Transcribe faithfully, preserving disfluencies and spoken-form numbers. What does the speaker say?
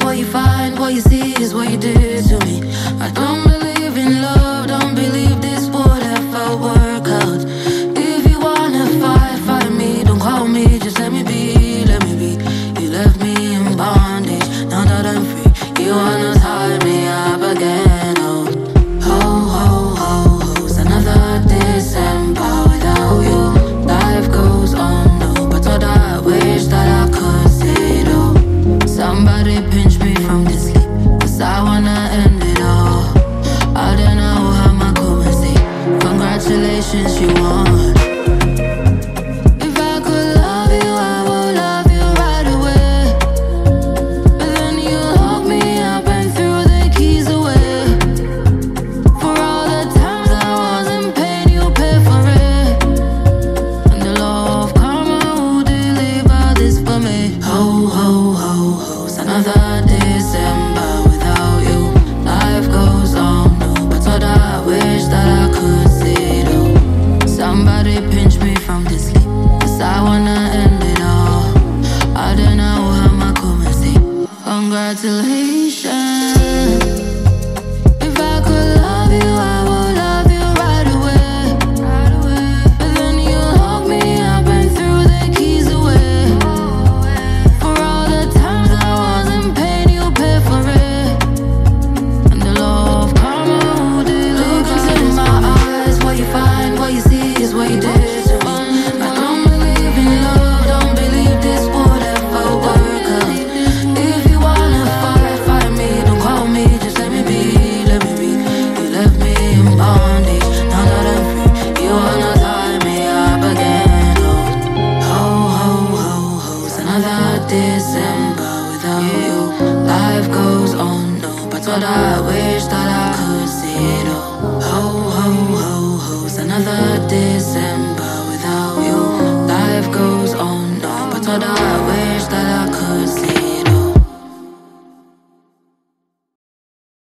what you find, what you see is what you did to me. I don't believe in love, don't believe this would ever work out. If you wanna fight, fight me, don't call me, just let me be, let me be. You left me in bondage, now that I'm free, you wanna tie me up again. Oh, ho, ho, ho, ho's another December without you. Life goes on, no, but all I wish that I could say it all. Somebody pinch me from this sleep, cause I wanna end it all. I don't know how my come and say congratulations, you won. If I could love you, I would love you right away. But then you locked me up and threw the keys away. For all the times I was in pain, you paid for it. And the law of karma will deliver this for me. Ho, ho, ho, ho's another December without you. Life goes on, no, but all I wish that I could see it all. Somebody pinch me from this sleep, cause I wanna end it all. I don't know how my come and say congratulations. If I could love you, I would love you right away. But then you locked me up and threw the keys away. For all the times I was in pain, you paid for it. And the law of karma will deliver. Look into my eyes, what you find, what you see is what you did to me. I don't believe in love, don't believe this would ever work out. If you wanna fight, fight me, don't call me, just let me be, let me be. You left me in bondage, now that I'm free, you wanna tie me up again. Oh, ho, ho, ho, ho's another December without you. Life goes on, no, but what I wish that I could see it all. Ho, ho, ho, ho's another December without you. Life goes